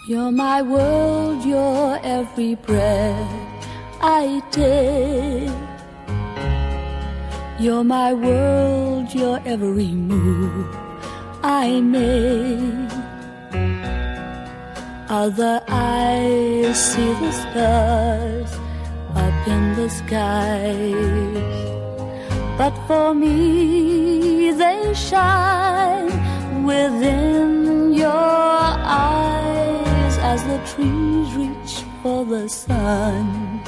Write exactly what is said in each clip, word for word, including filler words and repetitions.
You're my world, you're every breath I take. You're my world, you're every move I make. Other eyes see the stars up in the skies, but for me they shine within your eyes as the trees reach for the sun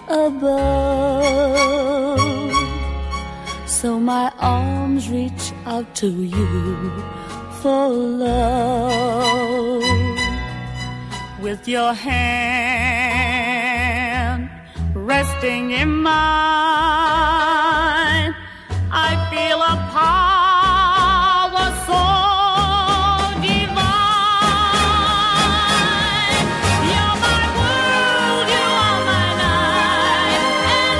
above. So my arms reach out to you for love. With your hand resting in mine, I feel a power so divine. You're my world, you are my night and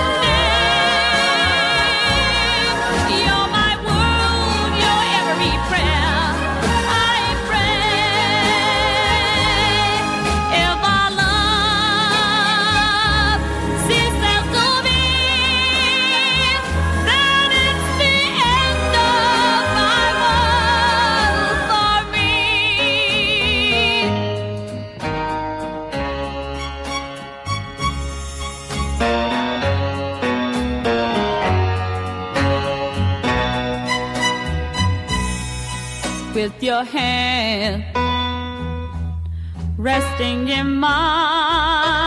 day. You're my world, you're every prayer I pray. If our love ceases to be, then it's the end of my world for me. With your hand resting in mine,